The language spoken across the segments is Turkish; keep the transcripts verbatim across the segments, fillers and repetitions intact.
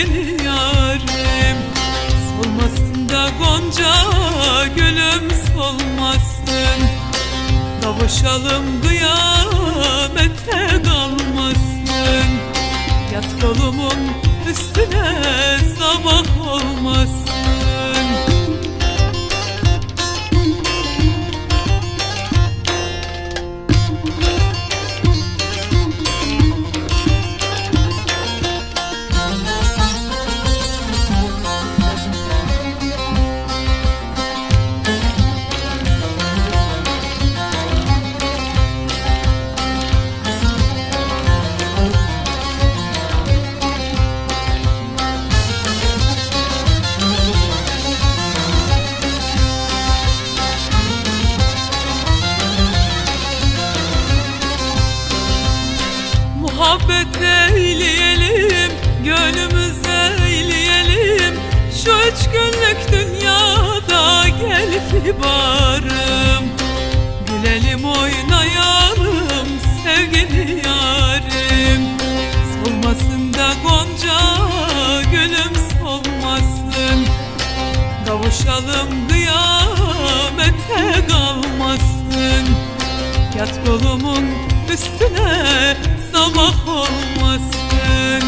sevgili yarim. Solmasın da gonca gülüm solmasın, kavuşalım kıyamette kalmasın. Yat kolumun üstüne sabah olmasın. Muhabbet eyleyelim, gönlümüz eyleyelim. Şu üç günlük dünyada gel kibarım. Gülelim oynayalım sevgili yarim. Solmasın da gonca gülüm solmasın, kavuşalım kıyamete kalmasın. Yat kolumun üstüne sabah olmasın.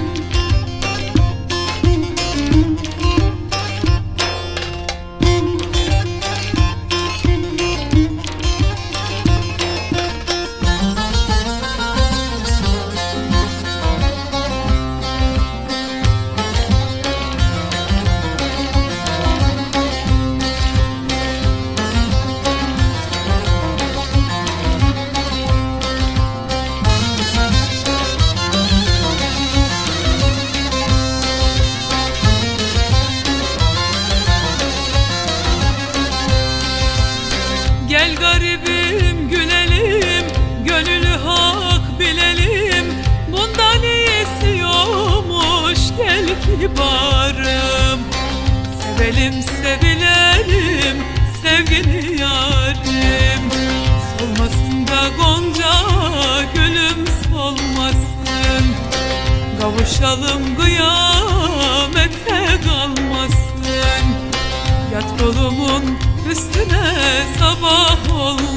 Gel garibim gülelim, gönlü hak bilelim. Bundan iyisi yokmuş gel kibarım. Sevelim sevilelim sevgili yarim. Solmasın da gonca gülüm solmasın, kavuşalım kıyamete kalmasın. Yat kolumun üstüne sabah ol.